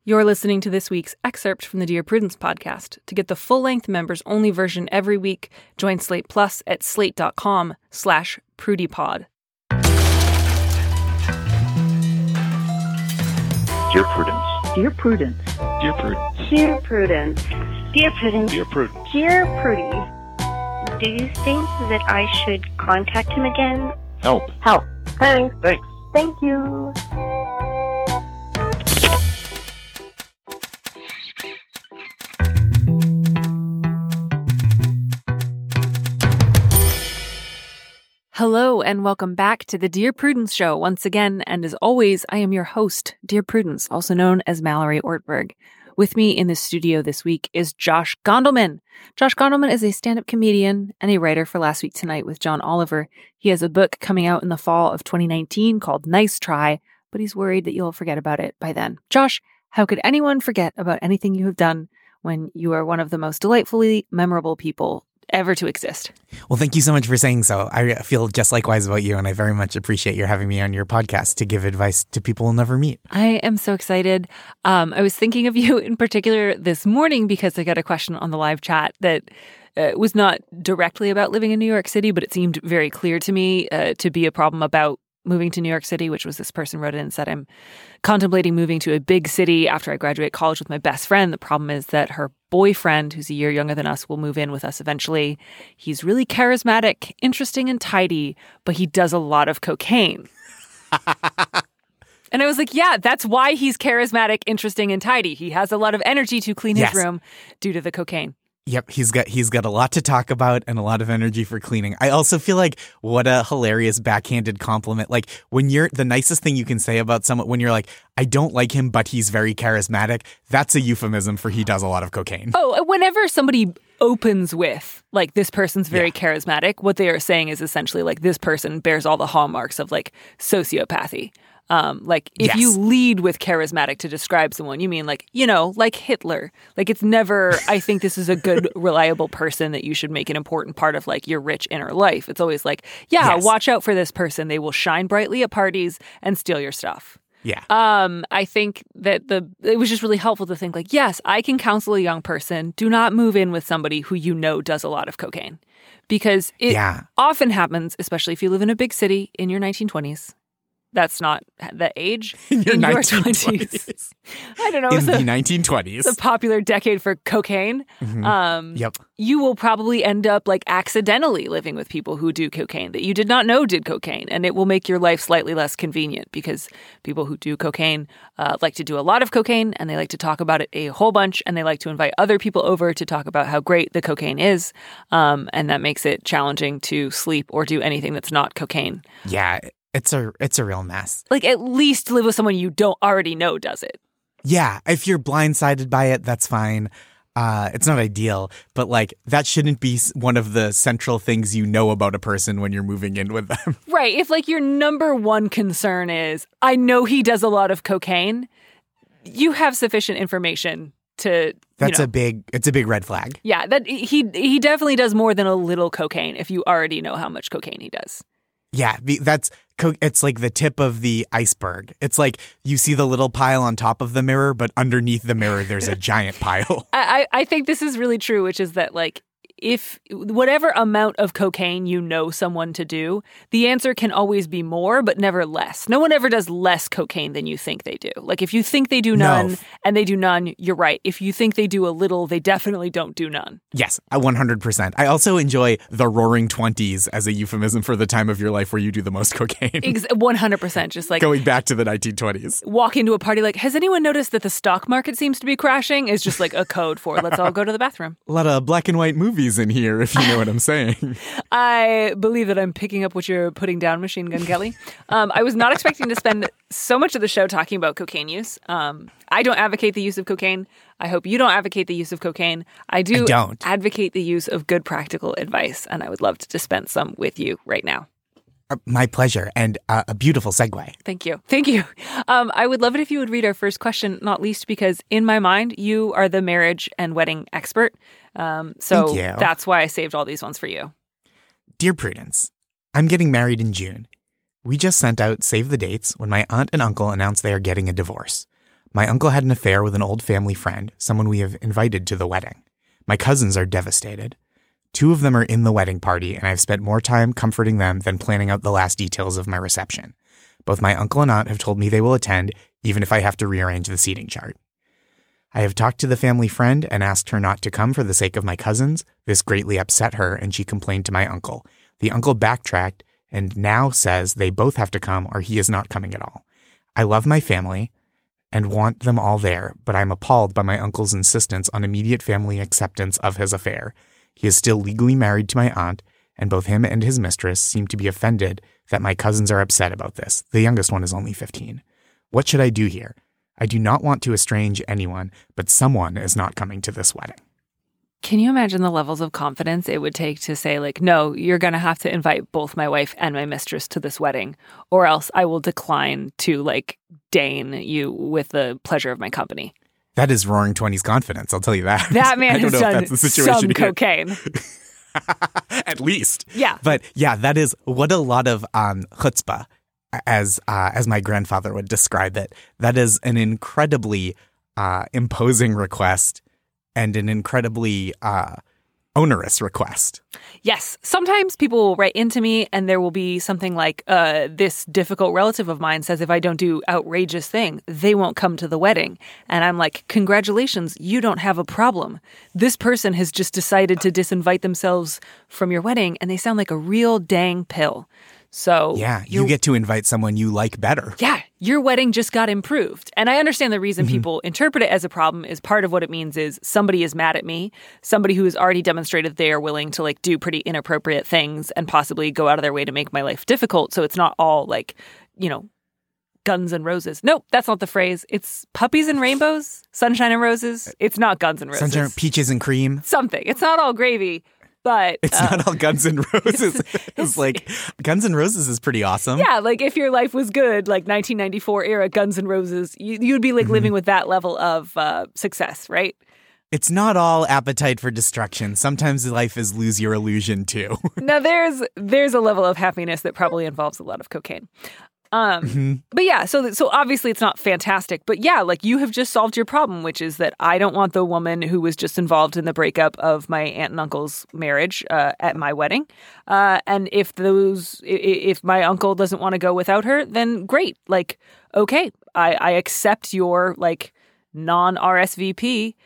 You're listening to this week's excerpt from the Dear Prudence podcast. To get the full-length members-only version every week, join Slate Plus at slate.com/prudypod. Dear Prudence. Dear Prudence. Dear Prudence. Dear Prudence. Dear Prudence. Dear Prudence. Dear Prudy. Do you think that I should contact him again? Help. Help. Thanks. Thanks. Thank you. Hello and welcome back to the Dear Prudence Show once again, and as always, I am your host, Dear Prudence, also known as Mallory Ortberg. With me in the studio this week is Josh Gondelman. Josh Gondelman is a stand-up comedian and a writer for Last Week Tonight with John Oliver. He has a book coming out in the fall of 2019 called Nice Try, but he's worried that you'll forget about it by then. Josh, how could anyone forget about anything you have done when you are one of the most delightfully memorable people ever to exist? Well, thank you so much for saying so. I feel just likewise about you, and I very much appreciate your having me on your podcast to give advice to people we'll never meet. I am so excited. I was thinking of you in particular this morning because I got a question on the live chat that was not directly about living in New York City, but it seemed very clear to me to be a problem about moving to New York City, which was this person wrote in and said, I'm contemplating moving to a big city after I graduate college with my best friend. The problem is that her boyfriend, who's a year younger than us, will move in with us eventually. He's really charismatic, interesting, and tidy, but he does a lot of cocaine. And I was like, yeah, that's why he's charismatic, interesting, and tidy. He has a lot of energy to clean his room due to the cocaine. Yep, he's got a lot to talk about and a lot of energy for cleaning. I also feel like what a hilarious backhanded compliment. Like when you're the nicest thing you can say about someone, when you're like, I don't like him, but he's very charismatic. That's a euphemism for he does a lot of cocaine. Oh, whenever somebody opens with like this person's very charismatic, what they are saying is essentially like this person bears all the hallmarks of like sociopathy. Like if you lead with charismatic to describe someone, you mean like, you know, like Hitler. Like it's never, I think this is a good, reliable person that you should make an important part of like your rich inner life. It's always like, watch out for this person. They will shine brightly at parties and steal your stuff. Yeah. I think that it was just really helpful to think like, yes, I can counsel a young person. Do not move in with somebody who you know does a lot of cocaine. Because it often happens, especially if you live in a big city in your 1920s. That's not the age. In your 1920s. I don't know. In the 1920s. It's a popular decade for cocaine. Mm-hmm. You will probably end up like accidentally living with people who do cocaine that you did not know did cocaine. And it will make your life slightly less convenient because people who do cocaine like to do a lot of cocaine and they like to talk about it a whole bunch and they like to invite other people over to talk about how great the cocaine is. And that makes it challenging to sleep or do anything that's not cocaine. Yeah. It's a real mess. Like, at least live with someone you don't already know does it. Yeah, if you're blindsided by it, that's fine. It's not ideal, but like that shouldn't be one of the central things you know about a person when you're moving in with them. Right. If like your number one concern is, I know he does a lot of cocaine, you have sufficient information to... It's a big red flag. Yeah, that he definitely does more than a little cocaine if you already know how much cocaine he does. Yeah, it's like the tip of the iceberg. It's like you see the little pile on top of the mirror, but underneath the mirror, there's a giant pile. I think this is really true, which is that like if whatever amount of cocaine you know someone to do, the answer can always be more, but never less. No one ever does less cocaine than you think they do. Like if you think they do none and they do none, you're right. If you think they do a little, they definitely don't do none. Yes, 100%. I also enjoy the roaring 20s as a euphemism for the time of your life where you do the most cocaine. 100%. Just like going back to the 1920s. Walk into a party like, has anyone noticed that the stock market seems to be crashing? Is just like a code for let's all go to the bathroom. A lot of black and white movies in here, if you know what I'm saying. I believe that I'm picking up what you're putting down, Machine Gun Kelly. I was not expecting to spend so much of the show talking about cocaine use. I don't advocate the use of cocaine. I hope you don't advocate the use of cocaine. I don't advocate the use of good practical advice, and I would love to dispense some with you right now. My pleasure, and a beautiful segue. Thank you. Thank you. I would love it if you would read our first question, not least because in my mind, you are the marriage and wedding expert. So that's why I saved all these ones for you. Dear Prudence, I'm getting married in June. We just sent out save the dates when my aunt and uncle announced they are getting a divorce. My uncle had an affair with an old family friend, someone we have invited to the wedding. My cousins are devastated. 2 of them are in the wedding party, and I've spent more time comforting them than planning out the last details of my reception. Both my uncle and aunt have told me they will attend, even if I have to rearrange the seating chart. I have talked to the family friend and asked her not to come for the sake of my cousins. This greatly upset her, and she complained to my uncle. The uncle backtracked and now says they both have to come or he is not coming at all. I love my family and want them all there, but I'm appalled by my uncle's insistence on immediate family acceptance of his affair. He is still legally married to my aunt, and both him and his mistress seem to be offended that my cousins are upset about this. The youngest one is only 15. What should I do here? I do not want to estrange anyone, but someone is not coming to this wedding. Can you imagine the levels of confidence it would take to say, like, no, you're going to have to invite both my wife and my mistress to this wedding, or else I will decline to, like, deign you with the pleasure of my company. That is roaring 20s confidence, I'll tell you that. That man has done some here. cocaine. At least. Yeah. But yeah, that is what a lot of chutzpah, as my grandfather would describe it. That is an incredibly imposing request and an incredibly onerous request. Yes. Sometimes people will write into me and there will be something like, this difficult relative of mine says if I don't do outrageous thing, they won't come to the wedding. And I'm like, congratulations, you don't have a problem. This person has just decided to disinvite themselves from your wedding and they sound like a real dang pill. So yeah, you get to invite someone you like better. Yeah, your wedding just got improved. And I understand the reason people interpret it as a problem is part of what it means is somebody is mad at me, somebody who has already demonstrated they are willing to like do pretty inappropriate things and possibly go out of their way to make my life difficult. So it's not all like, you know, guns and roses. Nope, that's not the phrase. It's puppies and rainbows, sunshine and roses. It's not guns and roses. Sunshine, peaches and cream. Something. It's not all gravy. But it's not all Guns N' Roses. It's like Guns N' Roses is pretty awesome. Yeah, like if your life was good, like 1994 era Guns N' Roses, you'd be like living with that level of success, right? It's not all appetite for destruction. Sometimes life is lose your illusion too. Now there's a level of happiness that probably involves a lot of cocaine. But yeah, so obviously it's not fantastic, but yeah, like you have just solved your problem, which is that I don't want the woman who was just involved in the breakup of my aunt and uncle's marriage at my wedding. And if my uncle doesn't want to go without her, then great. Like, okay, I accept your like non-RSVP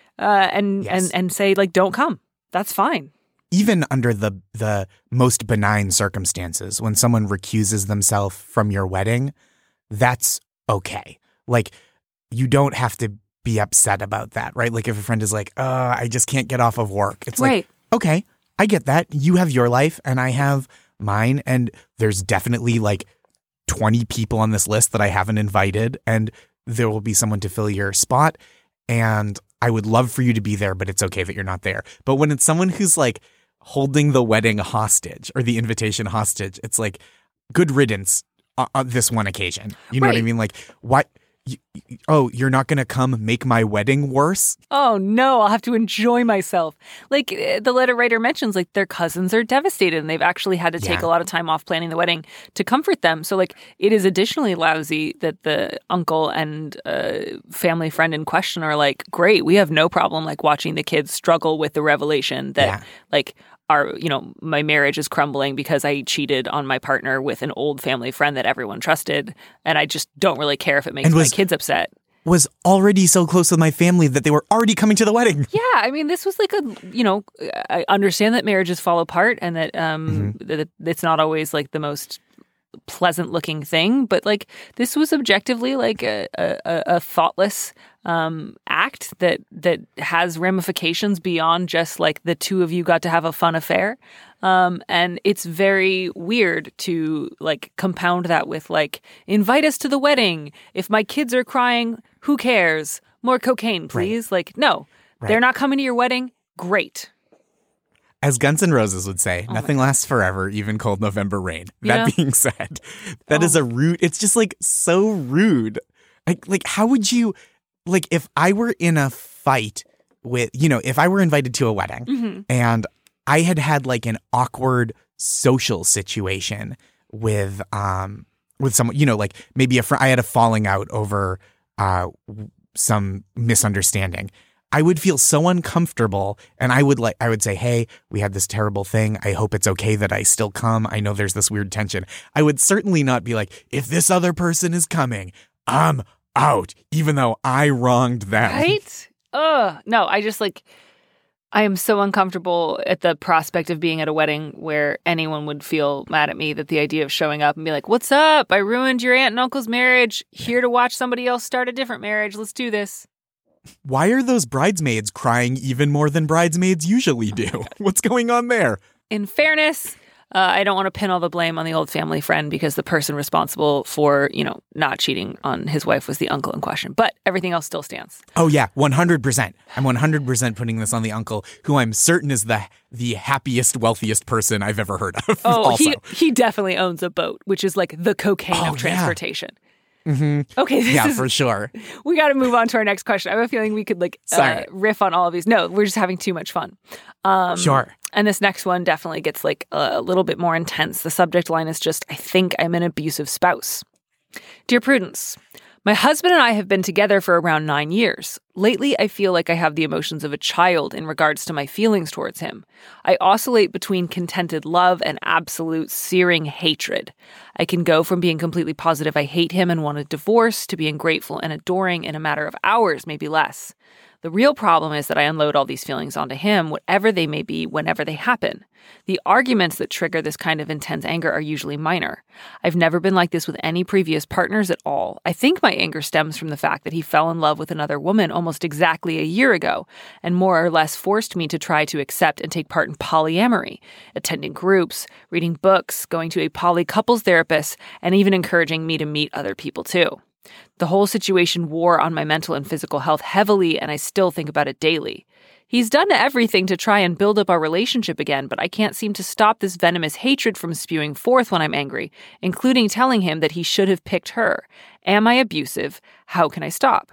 and say like, don't come. That's fine. Even under the most benign circumstances, when someone recuses themselves from your wedding, that's okay. Like, you don't have to be upset about that, right? Like, if a friend is like, I just can't get off of work. It's right. Like, okay, I get that. You have your life and I have mine. And there's definitely like 20 people on this list that I haven't invited. And there will be someone to fill your spot. And I would love for you to be there, but it's okay that you're not there. But when it's someone who's like, holding the wedding hostage or the invitation hostage, it's like good riddance on this one occasion. You know what I mean? Like, what? You're not going to come make my wedding worse? Oh, no, I'll have to enjoy myself. Like the letter writer mentions, like their cousins are devastated and they've actually had to take a lot of time off planning the wedding to comfort them. So like it is additionally lousy that the uncle and family friend in question are like, great, we have no problem like watching the kids struggle with the revelation that like my marriage is crumbling because I cheated on my partner with an old family friend that everyone trusted. And I just don't really care if it makes my kids upset. Was already so close with my family that they were already coming to the wedding. Yeah. I mean, this was like I understand that marriages fall apart and that, that it's not always like the most pleasant looking thing, but like this was objectively like a thoughtless act that has ramifications beyond just like the two of you got to have a fun affair. And it's very weird to like compound that with like, invite us to the wedding. If my kids are crying, who cares? More cocaine, please. Right. Like, no, they're not coming to your wedding. Great. As Guns N' Roses would say, nothing lasts forever, even cold November rain. That being said, that is a rude, it's just like so rude. Like how would you, like if I were in a fight with, if I were invited to a wedding and I had like an awkward social situation with someone, like maybe I had a falling out over some misunderstanding. I would feel so uncomfortable, and I would say, hey, we had this terrible thing. I hope it's okay that I still come. I know there's this weird tension. I would certainly not be like, if this other person is coming, I'm out, even though I wronged them. Right? No, I am so uncomfortable at the prospect of being at a wedding where anyone would feel mad at me, that the idea of showing up and be like, what's up? I ruined your aunt and uncle's marriage. Here to watch somebody else start a different marriage. Let's do this. Why are those bridesmaids crying even more than bridesmaids usually do? What's going on there? In fairness, I don't want to pin all the blame on the old family friend because the person responsible for, not cheating on his wife was the uncle in question. But everything else still stands. Oh, yeah, 100%. I'm 100% putting this on the uncle, who I'm certain is the happiest, wealthiest person I've ever heard of. Oh, also. He definitely owns a boat, which is like the cocaine of transportation. Yeah. Mm-hmm. Okay, for sure. We got to move on to our next question. I have a feeling we could riff on all of these. No, we're just having too much fun. Sure. And this next one definitely gets like a little bit more intense. The subject line is just, I think I'm an abusive spouse. Dear Prudence, my husband and I have been together for around 9 years. Lately, I feel like I have the emotions of a child in regards to my feelings towards him. I oscillate between contented love and absolute searing hatred. I can go from being completely positive I hate him and want a divorce to being grateful and adoring in a matter of hours, maybe less. The real problem is that I unload all these feelings onto him, whatever they may be, whenever they happen. The arguments that trigger this kind of intense anger are usually minor. I've never been like this with any previous partners at all. I think my anger stems from the fact that he fell in love with another woman almost exactly a year ago, and more or less forced me to try to accept and take part in polyamory, attending groups, reading books, going to a poly couples therapist, and even encouraging me to meet other people too. The whole situation wore on my mental and physical health heavily, and I still think about it daily. He's done everything to try and build up our relationship again, but I can't seem to stop this venomous hatred from spewing forth when I'm angry, including telling him that he should have picked her. Am I abusive? How can I stop?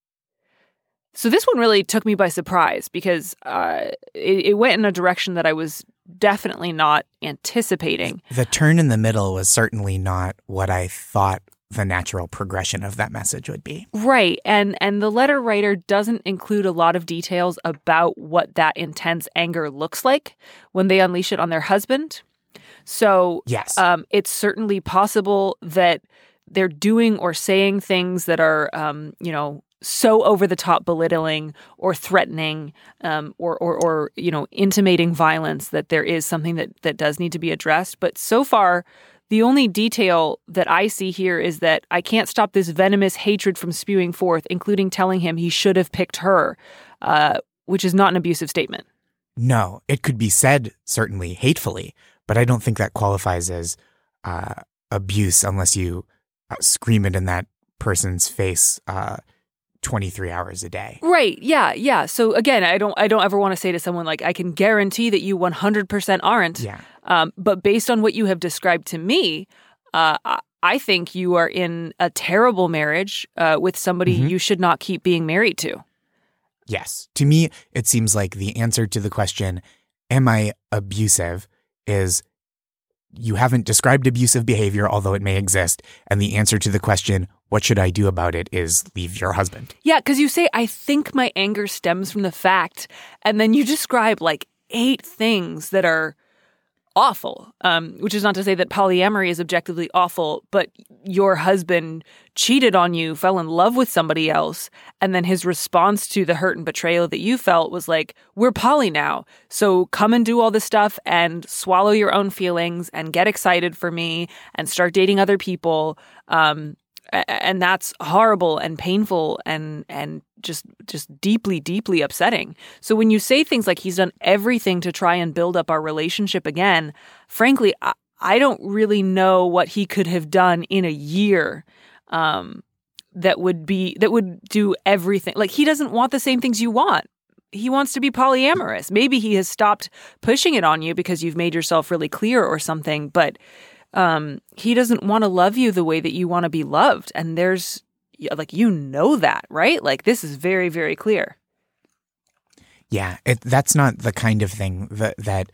So this one really took me by surprise because it went in a direction that I was definitely not anticipating. The turn in the middle was certainly not what I thought the natural progression of that message would be. Right. And the letter writer doesn't include a lot of details about what that intense anger looks like when they unleash it on their husband. So yes. It's certainly possible that they're doing or saying things that are, so over the top belittling or threatening or intimating violence that there is something that does need to be addressed. But so far, the only detail that I see here is that I can't stop this venomous hatred from spewing forth, including telling him he should have picked her, which is not an abusive statement. No, it could be said, certainly, hatefully, but I don't think that qualifies as abuse unless you scream it in that person's face 23 hours a day. Right. Yeah. So again, I don't ever want to say to someone like, I can guarantee that you 100% aren't. Yeah. But based on what you have described to me, I think you are in a terrible marriage with somebody you should not keep being married to. Yes. To me, it seems like the answer to the question, am I abusive, is you haven't described abusive behavior, although it may exist. And the answer to the question, what should I do about it, is leave your husband. Yeah, because you say, I think my anger stems from the fact, and then you describe like 8 things that are awful, which is not to say that polyamory is objectively awful, but your husband cheated on you, fell in love with somebody else, and then his response to the hurt and betrayal that you felt was like, we're poly now, so come and do all this stuff and swallow your own feelings and get excited for me and start dating other people. And that's horrible and painful and just deeply, deeply upsetting. So when you say things like he's done everything to try and build up our relationship again, frankly, I don't really know what he could have done in a year that would do everything. Like, he doesn't want the same things you want. He wants to be polyamorous. Maybe he has stopped pushing it on you because you've made yourself really clear or something, but he doesn't want to love you the way that you want to be loved. And there's that, right? Like, this is very, very clear. Yeah. That's not the kind of thing that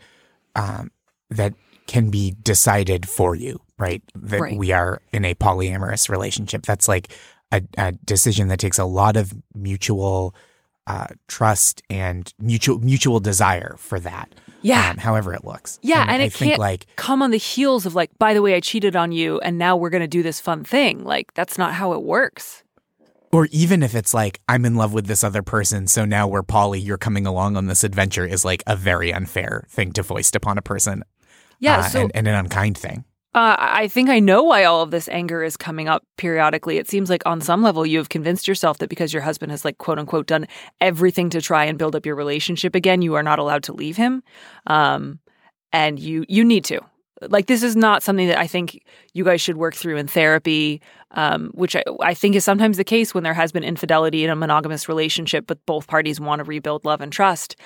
can be decided for you, right? That we are in a polyamorous relationship. That's like a decision that takes a lot of mutual trust and mutual desire for that. Yeah. However it looks. Yeah, and I it think can't come on the heels of like, by the way, I cheated on you and now we're going to do this fun thing. Like, that's not how it works. Or even if it's like, I'm in love with this other person, so now we're poly, you're coming along on this adventure, is like a very unfair thing to foist upon a person. Yeah, and an unkind thing. I think I know why all of this anger is coming up periodically. It seems like on some level you have convinced yourself that because your husband has like quote unquote done everything to try and build up your relationship again, you are not allowed to leave him. And you need to. Like, this is not something that I think you guys should work through in therapy, which I think is sometimes the case when there has been infidelity in a monogamous relationship, but both parties want to rebuild love and trust.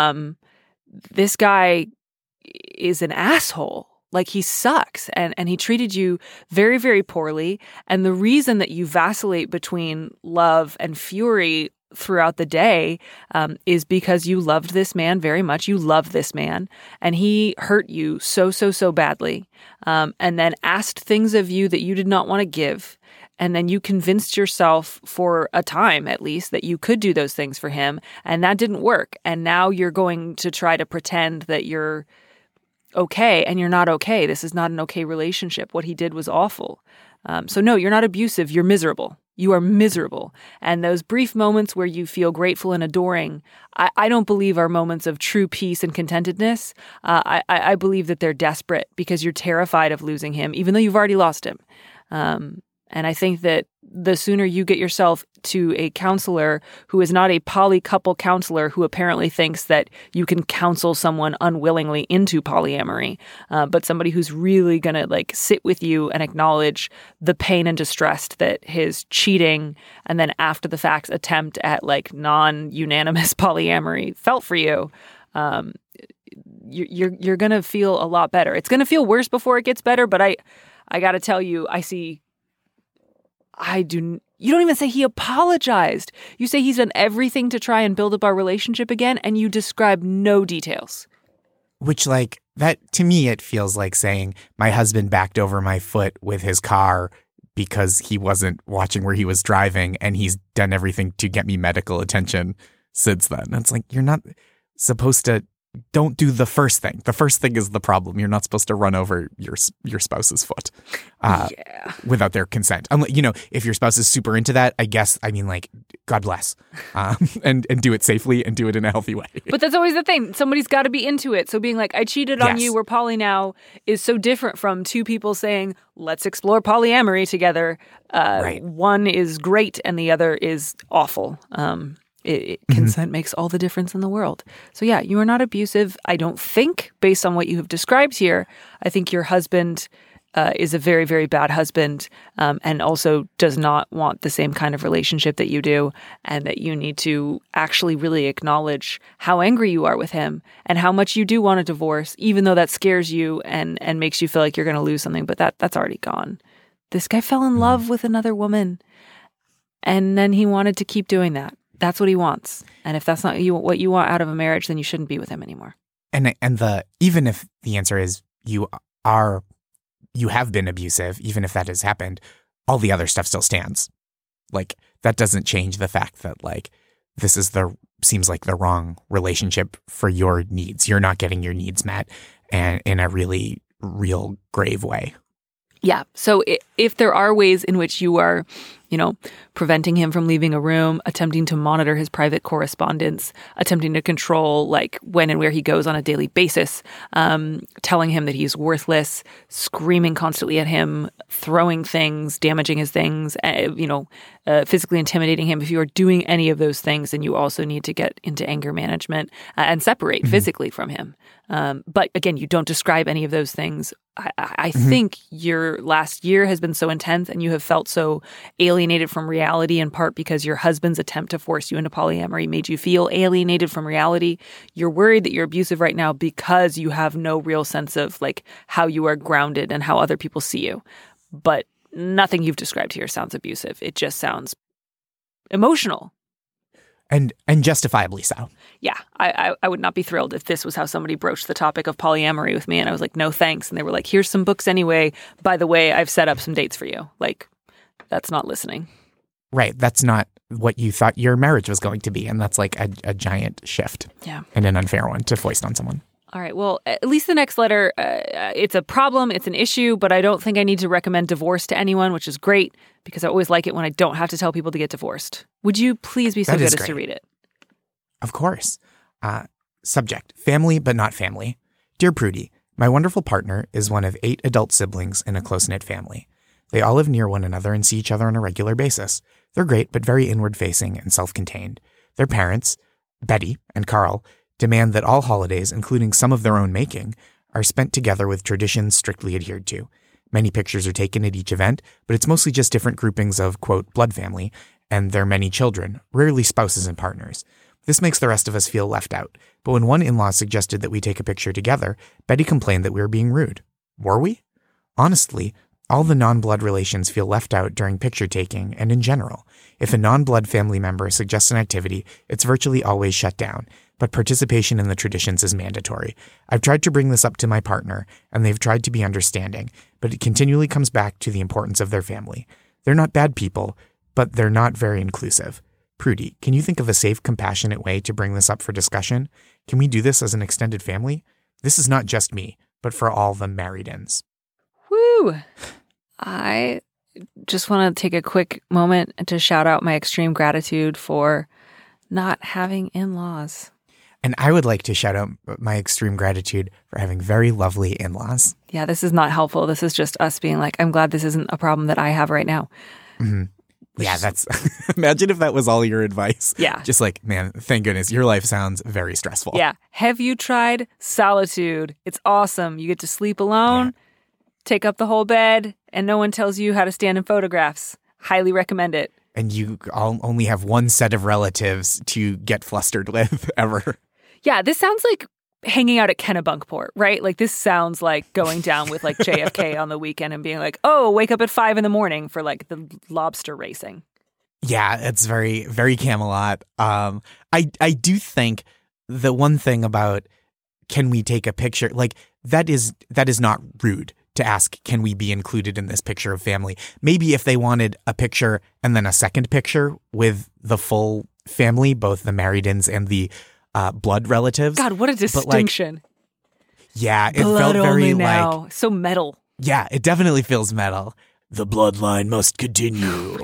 This guy is an asshole. Like, he sucks, and he treated you very, very poorly. And the reason that you vacillate between love and fury throughout the day is because you loved this man very much. You loved this man, and he hurt you so, so, so badly, and then asked things of you that you did not want to give. And then you convinced yourself for a time, at least, that you could do those things for him, and that didn't work. And now you're going to try to pretend that you're okay, and you're not okay. This is not an okay relationship. What he did was awful. So no, you're not abusive. You're miserable. You are miserable. And those brief moments where you feel grateful and adoring, I don't believe are moments of true peace and contentedness. I believe that they're desperate because you're terrified of losing him, even though you've already lost him. And I think that the sooner you get yourself to a counselor who is not a poly couple counselor who apparently thinks that you can counsel someone unwillingly into polyamory, but somebody who's really going to like sit with you and acknowledge the pain and distress that his cheating and then after the fact attempt at like non-unanimous polyamory felt for you, you're going to feel a lot better. It's going to feel worse before it gets better, but I got to tell you, you don't even say he apologized. You say he's done everything to try and build up our relationship again, and you describe no details. Which, like, that, to me, it feels like saying, my husband backed over my foot with his car because he wasn't watching where he was driving, and he's done everything to get me medical attention since then. And it's like, you're not supposed to, don't do the first thing. The first thing is the problem. You're not supposed to run over your spouse's foot without their consent. If your spouse is super into that, I guess, like, God bless. And do it safely and do it in a healthy way. But that's always the thing. Somebody's got to be into it. So being like, I cheated on you, we're poly now, is so different from two people saying, let's explore polyamory together. Right. One is great and the other is awful. Consent makes all the difference in the world. So yeah, you are not abusive. I don't think, based on what you have described here, I think your husband is a very, very bad husband and also does not want the same kind of relationship that you do, and that you need to actually really acknowledge how angry you are with him and how much you do want a divorce, even though that scares you and makes you feel like you're going to lose something. But that's already gone. This guy fell in love with another woman, and then he wanted to keep doing that. That's what he wants. And if that's not what you want out of a marriage, then you shouldn't be with him anymore. And even if the answer is you have been abusive, even if that has happened, all the other stuff still stands. Like, that doesn't change the fact that, like, this seems like the wrong relationship for your needs. You're not getting your needs met, and in a really real grave way. Yeah. So if there are ways in which you are, preventing him from leaving a room, attempting to monitor his private correspondence, attempting to control like when and where he goes on a daily basis, telling him that he's worthless, screaming constantly at him, throwing things, damaging his things, physically intimidating him. If you are doing any of those things, then you also need to get into anger management and separate physically from him. But again, you don't describe any of those things. I think your last year has been so intense and you have felt so alienated from reality, in part because your husband's attempt to force you into polyamory made you feel alienated from reality. You're worried that you're abusive right now because you have no real sense of like how you are grounded and how other people see you. But nothing you've described here sounds abusive. It just sounds emotional. And justifiably so. Yeah, I would not be thrilled if this was how somebody broached the topic of polyamory with me and I was like, no thanks. And they were like, here's some books anyway. By the way, I've set up some dates for you. Like, that's not listening. Right. That's not what you thought your marriage was going to be. And that's like a giant shift. Yeah. And an unfair one to foist on someone. All right. Well, at least the next letter, it's a problem. It's an issue, but I don't think I need to recommend divorce to anyone, which is great because I always like it when I don't have to tell people to get divorced. Would you please be so good as to read it? Of course. Subject, family but not family. Dear Prudie, my wonderful partner is one of 8 adult siblings in a close-knit family. They all live near one another and see each other on a regular basis. They're great, but very inward-facing and self-contained. Their parents, Betty and Carl, demand that all holidays, including some of their own making, are spent together with traditions strictly adhered to. Many pictures are taken at each event, but it's mostly just different groupings of, quote, blood family and their many children, rarely spouses and partners. This makes the rest of us feel left out. But when one in-law suggested that we take a picture together, Betty complained that we were being rude. Were we? Honestly, all the non-blood relations feel left out during picture taking and in general. If a non-blood family member suggests an activity, it's virtually always shut down, but participation in the traditions is mandatory. I've tried to bring this up to my partner, and they've tried to be understanding, but it continually comes back to the importance of their family. They're not bad people, but they're not very inclusive. Prudie, can you think of a safe, compassionate way to bring this up for discussion? Can we do this as an extended family? This is not just me, but for all the married-ins. Woo! I just want to take a quick moment to shout out my extreme gratitude for not having in-laws. And I would like to shout out my extreme gratitude for having very lovely in-laws. Yeah, this is not helpful. This is just us being like, I'm glad this isn't a problem that I have right now. Mm-hmm. Yeah, that's imagine if that was all your advice. Yeah. Just like, man, thank goodness your life sounds very stressful. Yeah. Have you tried solitude? It's awesome. You get to sleep alone, take up the whole bed, and no one tells you how to stand in photographs. Highly recommend it. And you all only have one set of relatives to get flustered with ever. Yeah, this sounds like hanging out at Kennebunkport, right? Like this sounds like going down with like JFK on the weekend and being like, oh, wake up at 5 a.m. for like the lobster racing. Yeah, it's very, very Camelot. I do think the one thing about can we take a picture, like that is not rude to ask, can we be included in this picture of family? Maybe if they wanted a picture and then a second picture with the full family, both the married-ins and the blood relatives. God, what a distinction. Yeah, it blood felt very only now. like So metal. Yeah, it definitely feels metal. The bloodline must continue.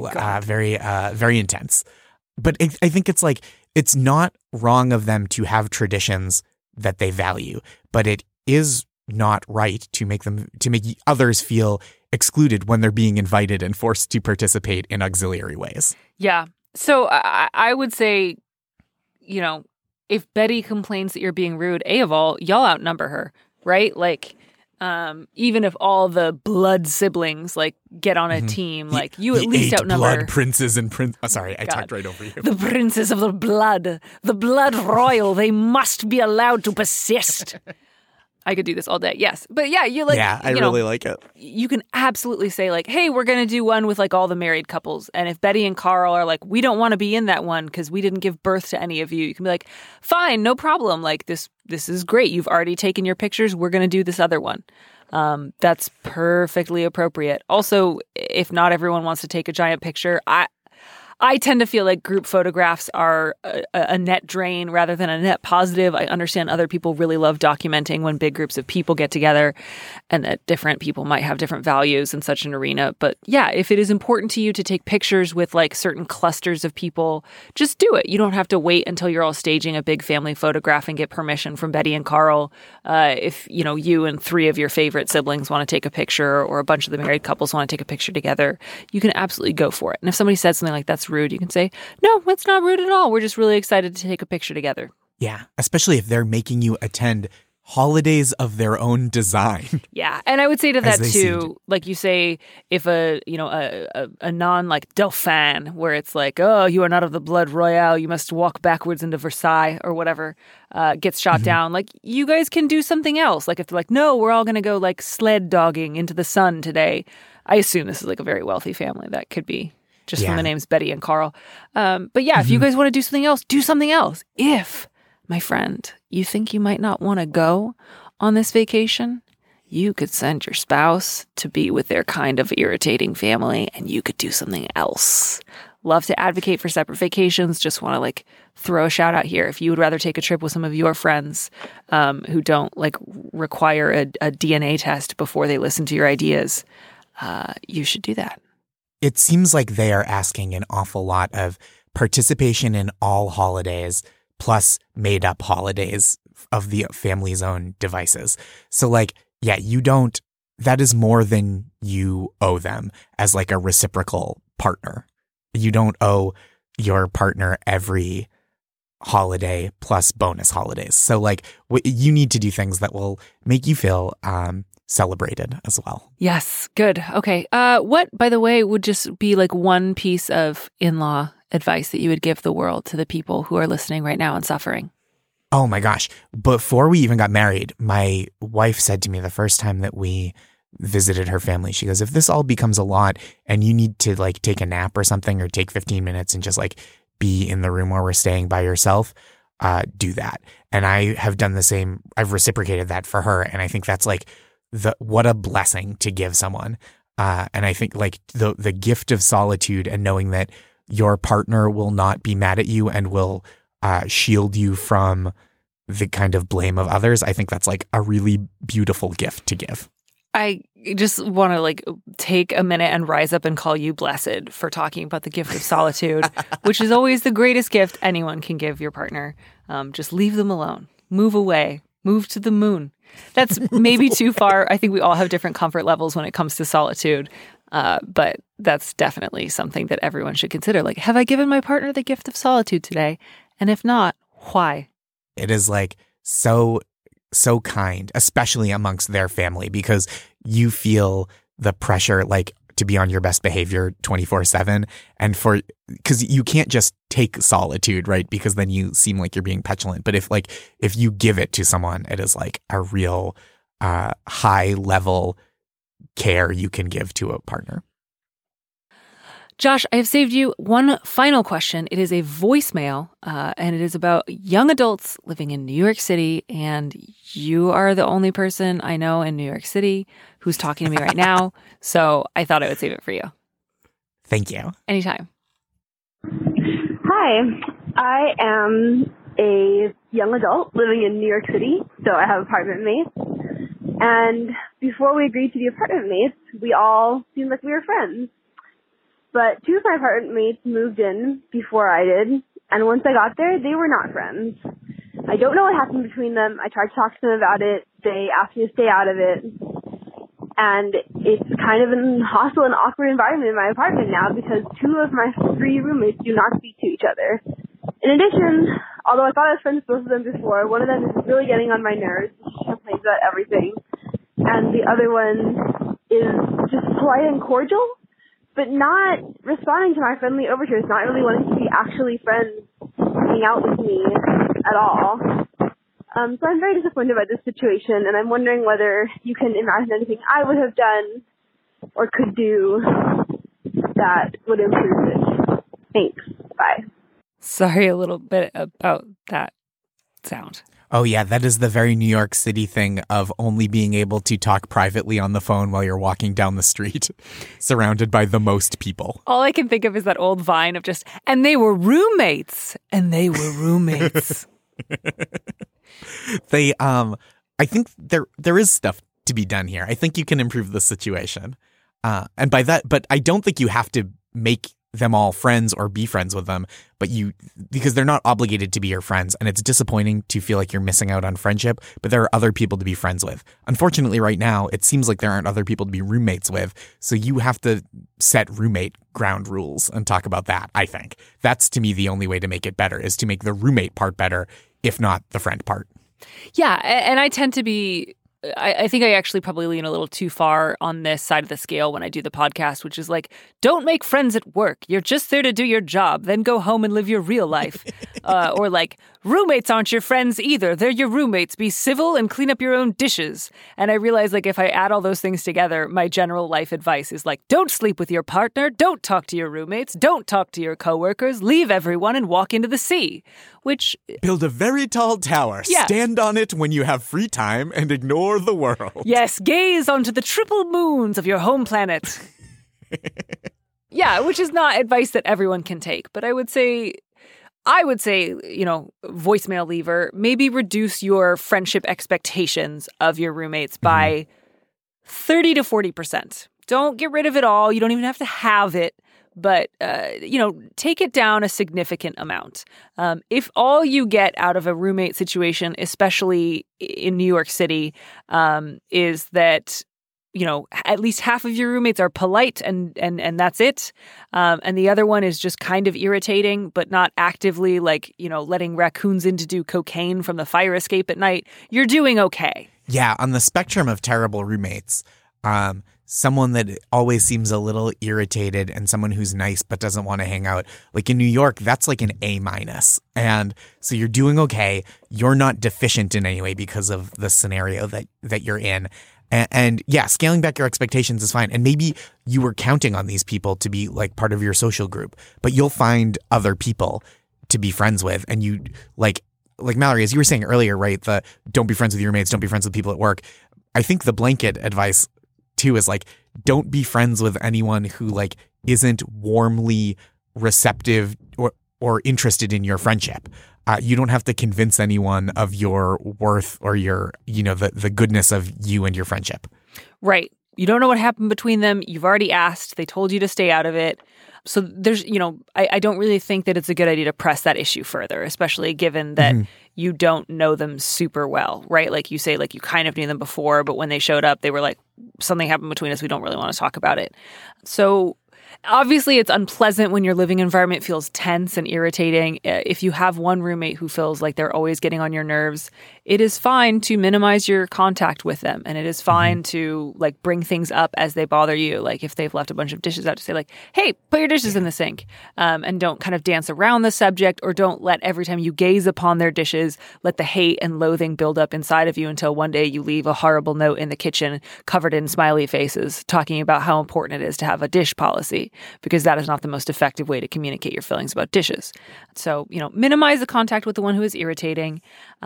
Very intense. But I think it's like it's not wrong of them to have traditions that they value, but it is not right to make others feel excluded when they're being invited and forced to participate in auxiliary ways. Yeah. So I would say, you know, if Betty complains that you're being rude, y'all outnumber her, right? Like, even if all the blood siblings like get on a team, like you at least outnumber blood princes and sorry, I talked right over you. The princes of the blood royal. They must be allowed to persist. I could do this all day. Yes. But yeah, I really like it. You can absolutely say like, hey, we're going to do one with like all the married couples. And if Betty and Carl are like, we don't want to be in that one because we didn't give birth to any of you. You can be like, fine, no problem. Like this is great. You've already taken your pictures. We're going to do this other one. That's perfectly appropriate. Also, if not everyone wants to take a giant picture, I tend to feel like group photographs are a net drain rather than a net positive. I understand other people really love documenting when big groups of people get together and that different people might have different values in such an arena. But yeah, if it is important to you to take pictures with like certain clusters of people, just do it. You don't have to wait until you're all staging a big family photograph and get permission from Betty and Carl. If, you and 3 of your favorite siblings want to take a picture or a bunch of the married couples want to take a picture together, you can absolutely go for it. And if somebody says something like that's rude, you can say, no, it's not rude at all. We're just really excited to take a picture together. Yeah, especially if they're making you attend holidays of their own design. Yeah, and I would say to that too, like you say, if a non like Dauphin, where it's like, oh, you are not of the blood royale, you must walk backwards into Versailles or whatever, gets shot down. Like you guys can do something else. Like if they're like, no, we're all going to go like sled dogging into the sun today. I assume this is like a very wealthy family. That could be just from the names Betty and Carl. But yeah, if you guys want to do something else, do something else. If, my friend, you think you might not want to go on this vacation, you could send your spouse to be with their kind of irritating family and you could do something else. love to advocate for separate vacations. Just want to like throw a shout out here. If you would rather take a trip with some of your friends who don't like require a DNA test before they listen to your ideas, you should do that. It seems like they are asking an awful lot of participation in all holidays plus made up holidays of the family's own devices. So like, yeah, that is more than you owe them as like a reciprocal partner. You don't owe your partner every holiday plus bonus holidays. So like you need to do things that will make you feel celebrated as well. Yes. Good. Okay. What, by the way, would just be like one piece of in-law advice that you would give the world to the people who are listening right now and suffering? Oh my gosh. Before we even got married, my wife said to me the first time that we visited her family, she goes, if this all becomes a lot and you need to like take a nap or something or take 15 minutes and just like be in the room where we're staying by yourself, do that. And I have done the same. I've reciprocated that for her. And I think that's like what a blessing to give someone. And I think like the gift of solitude and knowing that your partner will not be mad at you and will shield you from the kind of blame of others. I think that's like a really beautiful gift to give. I just want to like take a minute and rise up and call you blessed for talking about the gift of solitude, which is always the greatest gift anyone can give your partner. Just leave them alone. Move away. Move to the moon. That's maybe too far. I think we all have different comfort levels when it comes to solitude. But that's definitely something that everyone should consider. Like, have I given my partner the gift of solitude today? And if not, why? It is like so kind, especially amongst their family, because you feel the pressure like to be on your best behavior 24/7. And because you can't just take solitude, right? Because then you seem like you're being petulant. But if you give it to someone, it is like a real high level care you can give to a partner. Josh, I have saved you one final question. It is a voicemail, and it is about young adults living in New York City. And you are the only person I know in New York City who's talking to me right now. So I thought I would save it for you. Thank you. Anytime. Hi, I am a young adult living in New York City, so I have apartment mates. And before we agreed to be apartment mates, we all seemed like we were friends. But two of my apartment mates moved in before I did, and once I got there, they were not friends. I don't know what happened between them. I tried to talk to them about it. They asked me to stay out of it. And it's kind of an hostile and awkward environment in my apartment now because two of my three roommates do not speak to each other. In addition, although I thought I was friends with both of them before, one of them is really getting on my nerves. She complains about everything. And the other one is just polite and cordial, but not responding to my friendly overtures, not really wanting to be actually friends, hang out with me at all. So I'm very disappointed by this situation, and I'm wondering whether you can imagine anything I would have done or could do that would improve it. Thanks. Bye. Sorry a little bit about that sound. Oh, yeah, that is the very New York City thing of only being able to talk privately on the phone while you're walking down the street, surrounded by the most people. All I can think of is that old Vine of just, and they were roommates, and they were roommates. I think there is stuff to be done here. I think you can improve the situation. And by that, but I don't think you have to make them all friends or be friends with them, because they're not obligated to be your friends. And it's disappointing to feel like you're missing out on friendship, but there are other people to be friends with. Unfortunately, right now, it seems like there aren't other people to be roommates with. So you have to set roommate ground rules and talk about that, I think. That's, to me, the only way to make it better, is to make the roommate part better, if not the friend part. Yeah, and I tend to be... I think I actually probably lean a little too far on this side of the scale when I do the podcast, which is like, don't make friends at work. You're just there to do your job. Then go home and live your real life. Or like, roommates aren't your friends either. They're your roommates. Be civil and clean up your own dishes. And I realize like if I add all those things together, my general life advice is like, don't sleep with your partner. Don't talk to your roommates. Don't talk to your coworkers. Leave everyone and walk into the sea. Which... Build a very tall tower. Yeah. Stand on it when you have free time and ignore the world. Yes, gaze onto the triple moons of your home planet. Yeah, which is not advice that everyone can take. But I would say, voicemail leaver, maybe reduce your friendship expectations of your roommates by 30 to 40%. Don't get rid of it all. You don't even have to have it. But, take it down a significant amount. If all you get out of a roommate situation, especially in New York City, is that, at least half of your roommates are polite and that's it. And the other one is just kind of irritating, but not actively letting raccoons in to do cocaine from the fire escape at night, you're doing okay. Yeah. On the spectrum of terrible roommates, someone that always seems a little irritated and someone who's nice but doesn't want to hang out. Like in New York, that's like an A-. And so you're doing okay. You're not deficient in any way because of the scenario that you're in. And yeah, scaling back your expectations is fine. And maybe you were counting on these people to be like part of your social group, but you'll find other people to be friends with. And you like Mallory, as you were saying earlier, right? The don't be friends with your roommates, don't be friends with people at work. I think the blanket advice too is like, don't be friends with anyone who like isn't warmly receptive or interested in your friendship. You don't have to convince anyone of your worth or your, the goodness of you and your friendship. Right. You don't know what happened between them. You've already asked. They told you to stay out of it. So there's, I don't really think that it's a good idea to press that issue further, especially given that you don't know them super well, right? Like you say, like you kind of knew them before, but when they showed up, they were like, something happened between us. We don't really want to talk about it. So obviously, it's unpleasant when your living environment feels tense and irritating. If you have one roommate who feels like they're always getting on your nerves, it is fine to minimize your contact with them. And it is fine to like bring things up as they bother you. Like if they've left a bunch of dishes out, to say like, hey, put your dishes in the sink. And don't kind of dance around the subject, or don't let every time you gaze upon their dishes, let the hate and loathing build up inside of you until one day you leave a horrible note in the kitchen covered in smiley faces talking about how important it is to have a dish policy, because that is not the most effective way to communicate your feelings about dishes. So, minimize the contact with the one who is irritating.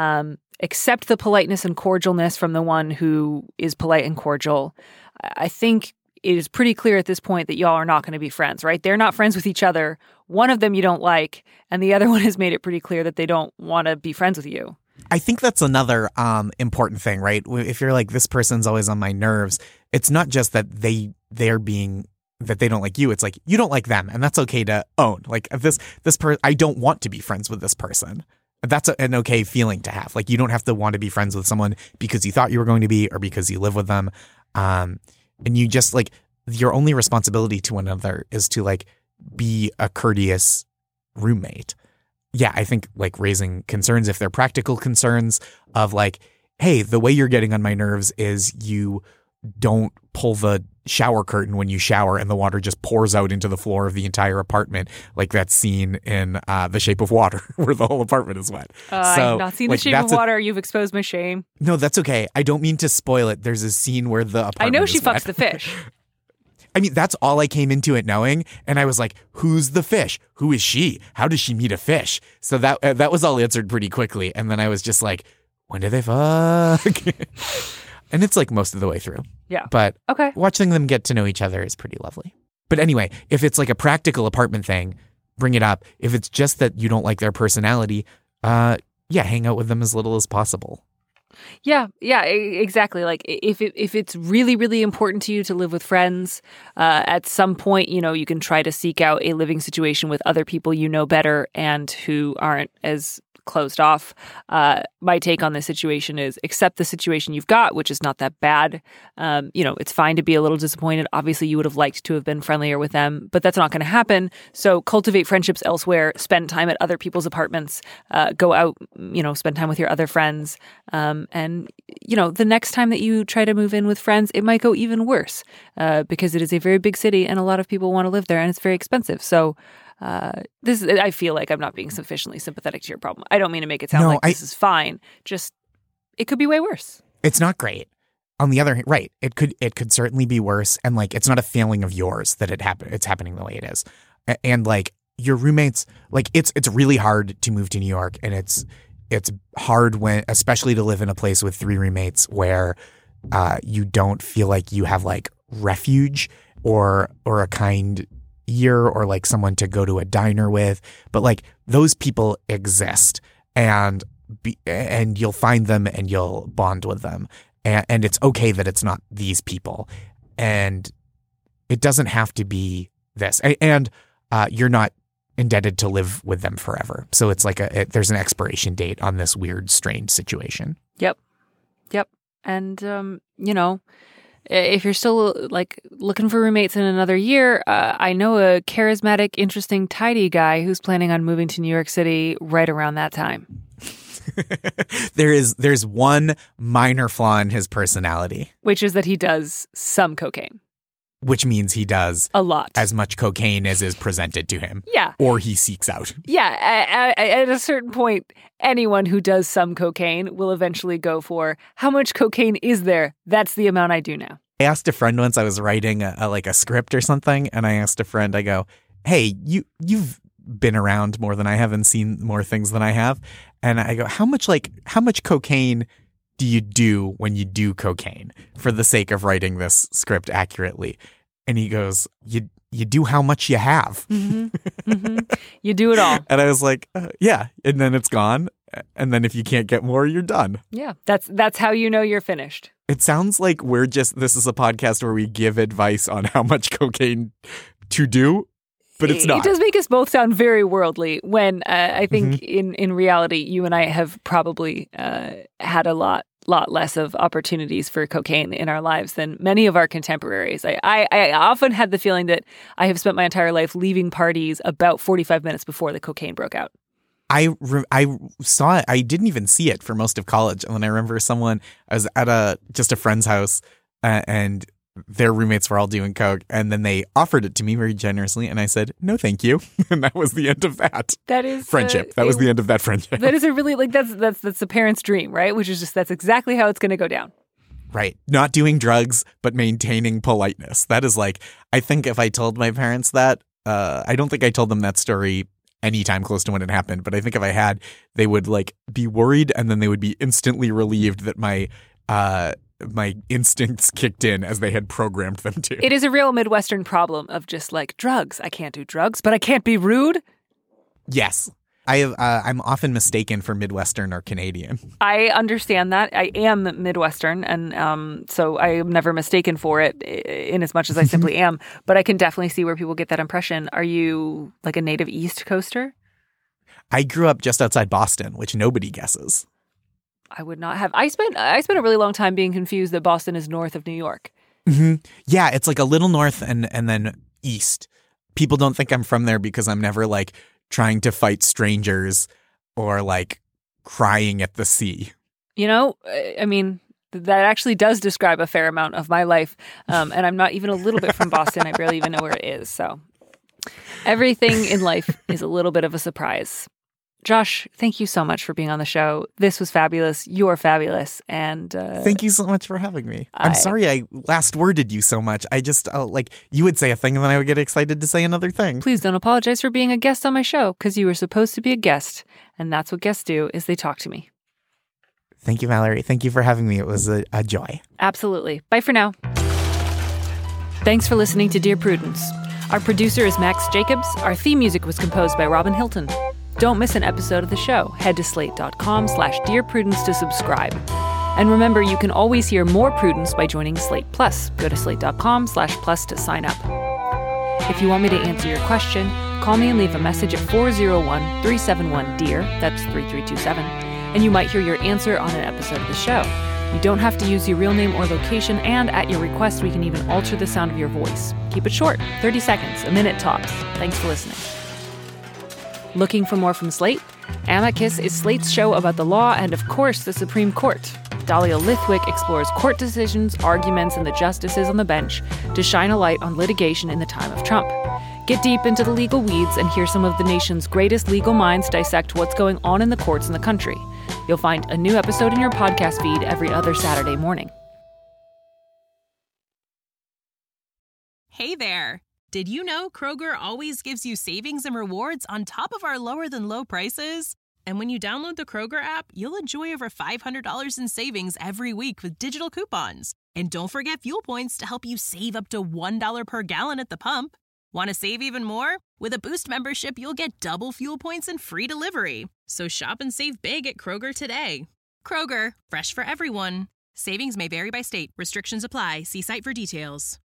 Accept the politeness and cordialness from the one who is polite and cordial. I think it is pretty clear at this point that y'all are not going to be friends, right? They're not friends with each other. One of them you don't like, and the other one has made it pretty clear that they don't want to be friends with you. I think that's another important thing, right? If you're like, this person's always on my nerves, it's not just that they're being that they don't like you. It's like you don't like them, and that's okay to own. Like this person, I don't want to be friends with this person. That's an okay feeling to have. Like you don't have to want to be friends with someone because you thought you were going to be, or because you live with them. And you just like, your only responsibility to one another is to like be a courteous roommate. Yeah, I think like raising concerns, if they're practical concerns of like, hey, the way you're getting on my nerves is you don't pull the shower curtain when you shower and the water just pours out into the floor of the entire apartment, like that scene in The Shape of Water where the whole apartment is wet. I've not seen The Shape of Water. You've exposed my shame. No, that's okay. I don't mean to spoil it. There's a scene where the apartment I know she is wet. fucks the fish. I mean, that's all I came into it knowing. And I was like, who's the fish? Who is she? How does she meet a fish? So that was all answered pretty quickly. And then I was just like, when did they fuck? And it's like most of the way through. Yeah. But okay, watching them get to know each other is pretty lovely. But anyway, if it's like a practical apartment thing, bring it up. If it's just that you don't like their personality, hang out with them as little as possible. Yeah, exactly. Like if it's really, really important to you to live with friends, at some point, you can try to seek out a living situation with other people you know better and who aren't as closed off. My take on this situation is accept the situation you've got, which is not that bad. It's fine to be a little disappointed. Obviously, you would have liked to have been friendlier with them, but that's not going to happen. So cultivate friendships elsewhere, spend time at other people's apartments, go out, spend time with your other friends. And the next time that you try to move in with friends, it might go even worse because it is a very big city and a lot of people want to live there and it's very expensive. So I feel like I'm not being sufficiently sympathetic to your problem. I don't mean to make it sound this is fine. Just, it could be way worse. It's not great. On the other hand, right, it could certainly be worse. And like, it's not a failing of yours that it's happening the way it is. And like your roommates, like it's really hard to move to New York, and it's hard especially to live in a place with 3 roommates where you don't feel like you have like refuge or a kind year or like someone to go to a diner with, but like those people exist and you'll find them and you'll bond with them. And it's okay that it's not these people. And it doesn't have to be this. And you're not indebted to live with them forever. So it's like there's an expiration date on this weird, strange situation. Yep. And, if you're still like looking for roommates in another year, I know a charismatic, interesting, tidy guy who's planning on moving to New York City right around that time. There's one minor flaw in his personality, which is that he does some cocaine. Which means he does a lot, as much cocaine as is presented to him. Yeah. Or he seeks out. Yeah. At a certain point, anyone who does some cocaine will eventually go for, how much cocaine is there? That's the amount I do now. I asked a friend once, I was writing a script or something, and I asked a friend, I go, hey, you've been around more than I have and seen more things than I have. And I go, how much cocaine do you do when you do cocaine for the sake of writing this script accurately? And he goes, you do how much you have. Mm-hmm. Mm-hmm. You do it all. And I was like, yeah. And then it's gone. And then if you can't get more, you're done. Yeah. That's how you know you're finished. It sounds like this is a podcast where we give advice on how much cocaine to do. But it's not. It does make us both sound very worldly when I think in reality, you and I have probably had a lot less of opportunities for cocaine in our lives than many of our contemporaries. I often had the feeling that I have spent my entire life leaving parties about 45 minutes before the cocaine broke out. I saw it. I didn't even see it for most of college. And then I remember I was at just a friend's house and their roommates were all doing coke, and then they offered it to me very generously, and I said, no, thank you. And that was the end of that. That is friendship. That was the end of that friendship. That is a really, that's the parent's dream, right? Which is that's exactly how it's going to go down. Right. Not doing drugs, but maintaining politeness. That is I think if I told my parents that, I don't think I told them that story anytime close to when it happened, but I think if I had, they would be worried, and then they would be instantly relieved that my instincts kicked in as they had programmed them to. It is a real Midwestern problem of just drugs. I can't do drugs, but I can't be rude. Yes. I'm often mistaken for Midwestern or Canadian. I understand that. I am Midwestern, and so I am never mistaken for it in as much as I simply am. But I can definitely see where people get that impression. Are you a native East Coaster? I grew up just outside Boston, which nobody guesses. I would not have. I spent a really long time being confused that Boston is north of New York. Mm-hmm. Yeah, it's a little north and then east. People don't think I'm from there because I'm never trying to fight strangers or crying at the sea. I mean, that actually does describe a fair amount of my life. And I'm not even a little bit from Boston. I barely even know where it is. So everything in life is a little bit of a surprise. Josh, thank you so much for being on the show. This was fabulous. You're fabulous. And thank you so much for having me. I'm sorry I last worded you so much. I just, you would say a thing and then I would get excited to say another thing. Please don't apologize for being a guest on my show, because you were supposed to be a guest. And that's what guests do, is they talk to me. Thank you, Mallory. Thank you for having me. It was a joy. Absolutely. Bye for now. Thanks for listening to Dear Prudence. Our producer is Max Jacobs. Our theme music was composed by Robin Hilton. Don't miss an episode of the show. Head to slate.com/Dear Prudence to subscribe. And remember, you can always hear more Prudence by joining Slate Plus. Go to slate.com/plus to sign up. If you want me to answer your question, call me and leave a message at 401-371-DEAR. That's 3327. And you might hear your answer on an episode of the show. You don't have to use your real name or location, and at your request, we can even alter the sound of your voice. Keep it short, 30 seconds, a minute tops. Thanks for listening. Looking for more from Slate? Amicus is Slate's show about the law and, of course, the Supreme Court. Dahlia Lithwick explores court decisions, arguments, and the justices on the bench to shine a light on litigation in the time of Trump. Get deep into the legal weeds and hear some of the nation's greatest legal minds dissect what's going on in the courts in the country. You'll find a new episode in your podcast feed every other Saturday morning. Hey there! Did you know Kroger always gives you savings and rewards on top of our lower-than-low prices? And when you download the Kroger app, you'll enjoy over $500 in savings every week with digital coupons. And don't forget fuel points to help you save up to $1 per gallon at the pump. Want to save even more? With a Boost membership, you'll get double fuel points and free delivery. So shop and save big at Kroger today. Kroger, fresh for everyone. Savings may vary by state. Restrictions apply. See site for details.